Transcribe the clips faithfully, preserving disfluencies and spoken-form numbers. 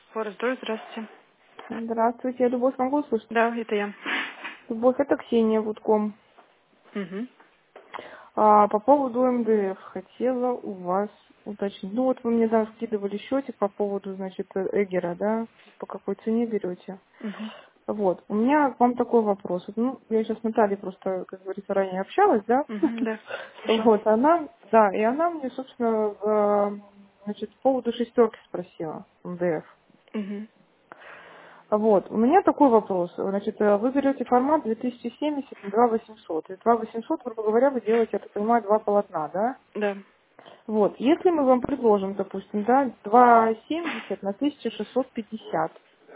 Форest Дой, здравствуйте. Здравствуйте, я Любовь могу услышать? Да, это я. Любовь, это Ксения Вудком. Угу. А, по поводу эм дэ эф хотела у вас уточнить. Ну вот вы мне да, скидывали счетик по поводу, значит, Эгера, да? По какой цене берете? Угу. Вот, у меня к вам такой вопрос. Вот, ну, я сейчас с Натальей просто, как говорится, ранее общалась, да? Угу, да. Слышала. Вот, она, да, и она мне, собственно, э, значит, по поводу шестерки спросила, эм дэ эф. Угу. Вот, у меня такой вопрос. Значит, э, вы берете формат две тысячи семьдесят на два восемьсот. И два восемьсот, грубо говоря, вы делаете, я так понимаю, два полотна, да? Да. Вот, если мы вам предложим, допустим, да, два семьдесят на тысяча шестьсот пятьдесят.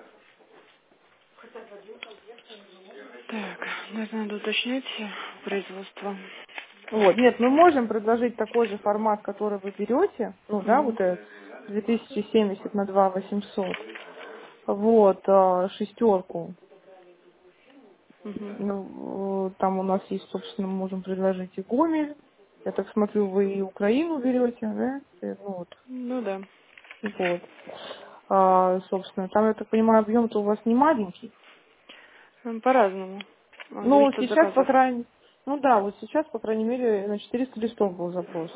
Так, наверное, надо уточнить производство. Вот, нет, мы можем предложить такой же формат, который вы берете, ну, да, Угу. вот э, две тысячи семьдесят на два восемьсот. Вот, э, шестерку. Угу. Ну, э, там у нас есть, собственно, мы можем предложить и Гомель. Я так смотрю, вы и Украину берете, да? Э, Ну вот, Ну да. вот. А, собственно, там, я так понимаю, объем-то у вас не маленький. М, По-разному. А, Ну, Зависит от сейчас, по заказов. крайней ну да, вот сейчас, по крайней мере, на четыреста листов был запрос.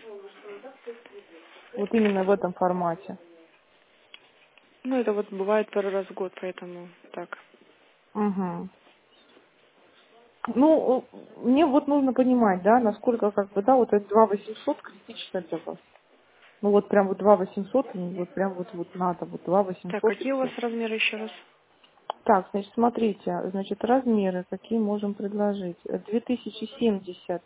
Вот именно в этом формате. Ну, это вот бывает пару раз в год, поэтому так. Угу. Ну, э, мне вот нужно понимать, да, насколько, как бы, да, вот это два восемьсот критично для вас. Ну, вот прям вот два восемьсот, и вот прям вот, вот надо, вот два Так, восемьсот и какие у вас все. размеры еще раз? Так, значит, смотрите, значит, размеры, какие можем предложить. две тысячи семьдесят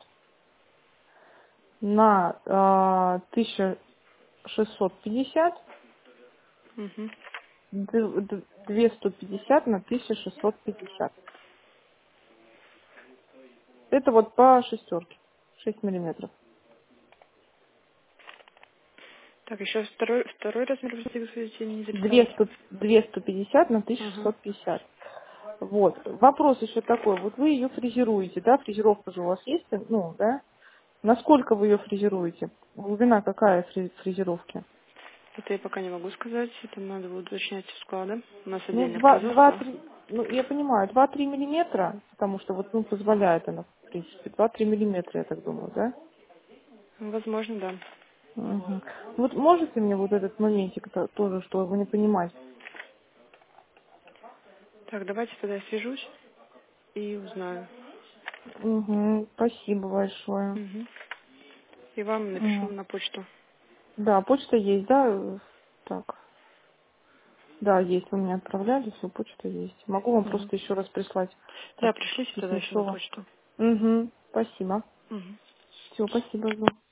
на а, тысяча шестьсот пятьдесят, Угу. д- д- двести пятьдесят на тысяча шестьсот пятьдесят. Это вот по шестерке, шесть миллиметров. Так, еще второй, второй размер, простите, господи, не записала. двести, двести пятьдесят на тысяча Ага. шестьсот пятьдесят. Вот. Вопрос еще такой. Вот вы ее фрезеруете, да? Фрезеровка же у вас есть, ну, да? Насколько вы ее фрезеруете? Глубина какая фре- фрезеровки? Это я пока не могу сказать. Это надо будет уточнять у склада. У нас Ну, отдельное два, два, производство. три, ну, я понимаю, два-три миллиметра, потому что вот, ну, позволяет она, в принципе, два-три миллиметра, я так думаю, да? Возможно, да. Мгм. Вот можете мне вот этот моментик то- тоже, чтобы не понимать? Так, давайте тогда я свяжусь и узнаю. Угу, спасибо большое. Угу. И вам напишу Мгм. на почту. Да, почта есть, да? Э, Так, да, есть, вы мне отправляли, все, почта есть. Могу вам Угу. просто еще раз прислать Да, так, пришлите тогда еще на письмецо. почту. Угу, спасибо. Угу. Все, спасибо, жду.